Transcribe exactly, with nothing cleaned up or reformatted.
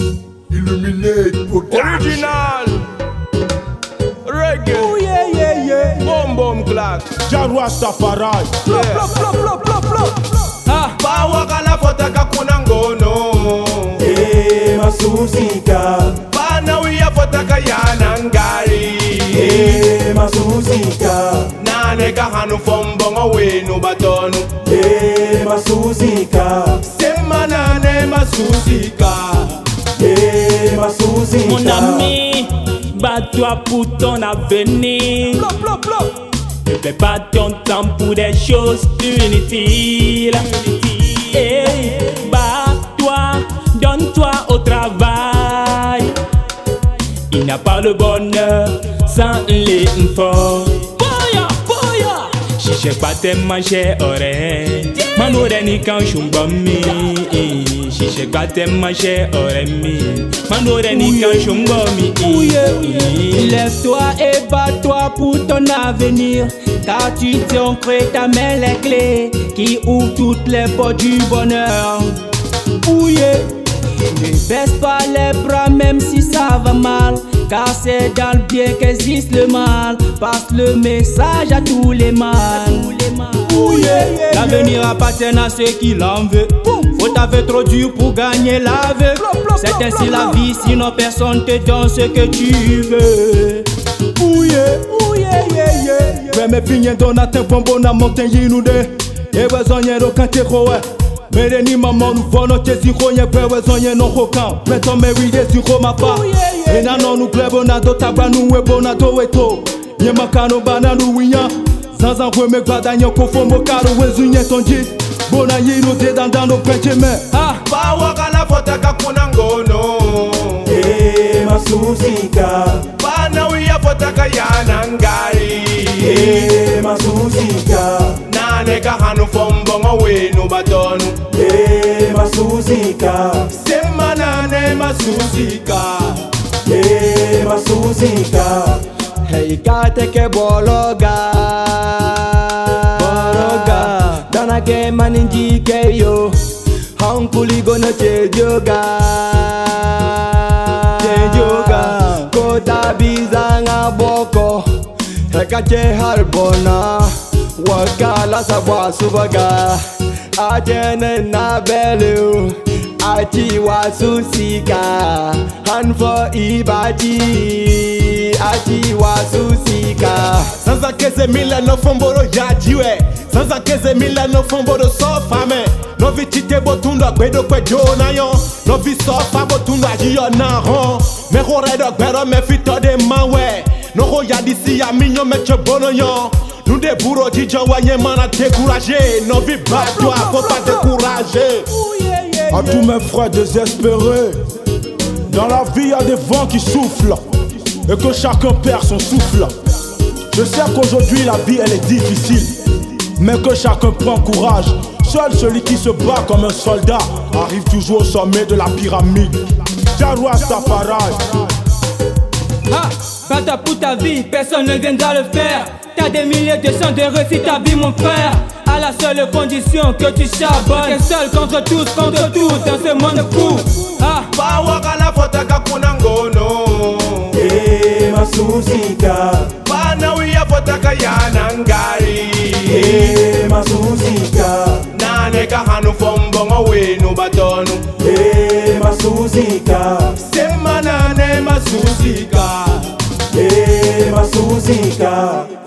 Illuminate Original Reggae. Oh yeah yeah yeah. Boom boom clack. Jah Rastafari. Plop plop plop plop plop plop. Ah. Bawa kala fotaka kuna ngono. Eh masusika. Bana wiya fotaka yana ngari. Eh masusika. Nane kahanu fombongo wenu batonu. Eh masusika. Sema nane masusika. Eh masusika. Mon ami, bats-toi pour ton avenir. Plop plop plop. Ne perds pas ton temps pour des choses inutiles. Hey, bats-toi, donne-toi au travail. Il n'y a pas le bonheur sans l'effort. Boya, boya. Si je pas tes manches oreilles, manore ni kan shumbomi. Si je pas tes manches oreilles, manore ni kan shumbomi. Lève-toi et bats-toi pour ton avenir, car tu t'es ancré ta main les clés qui ouvrent toutes les portes du bonheur. Ouye, ne baisse pas les bras même si ça va mal, car c'est dans le bien qu'existe le mal. Passe le message à tous les mâles. Ouye, l'avenir appartient à ceux qui l'en veulent. Faut t'avoir trop dur pour gagner la vie. C'est ainsi la vie, sinon personne te donne ce que tu veux. Ouye ouye yeah yeah. Ouais me finye dona tempo bona montagne nous de. E wezonye ro kante kowe. Mere ni mama nous vono te ziko nye kwe wezonye no hokan. Meto me wide ziko mapa. E na no nu klebo na do tabra nu webo na do weto. Nye makano bana nu winya. Zanzan kwe me gbada nye kofo mo karo wezunye tonji. Bona yino de dandan no penche me. Ah, bawa kala fotaka kuna ngono. Eh masusika. Bana wiya fotaka yana ngari. Eh masusika. Nane kahanu fombongo wenu batonu. Eh masusika. Sema nane masusika. Eh masusika. Hey kate ke bologa Bologa Dana ke maninji ke yo Hankuli gona che joga Che joga Kota bizanga boko Heka che harbona Wakala sabwa subaga Ajene na belu Achi wasusika Hanfo ibachi Achi wasusika. Sanza keze mila no fomboro yajiwe. Sanza keze mila no fomboro sofame. No vi chite botundo agbedo kwe jona yo. No vi sofa botundo ajiyo na hon. Me hore do gbero me fito de manwe. No ho yadisi ya minyo me chebono yo. Nous des bourreaux qui envoyent mana découragé. No vi batwa faut pas décourager. À tous mes frères désespérés, dans la vie y a des vents qui soufflent et que chacun perd son souffle. Je sais qu'aujourd'hui la vie elle est difficile, mais que chacun prend courage. Seul celui qui se bat comme un soldat arrive toujours au sommet de la pyramide. Jah Rastafari. Ah, bats-toi pour ta vie, personne ne viendra le faire. T'as des milliers de chances de réussir ta vie mon frère. À la seule condition que tu charbonnes. T'es seul contre tous, contre tout dans ce monde fou. Ah, bawa kala fotaka kuna ngono. Eh masusika. Bana wiya fotaka yana ngari. Eh masusika. Nane kahanu fombongo wenu batonu. Eh masusika. Sema nane masusika. Eh masusika.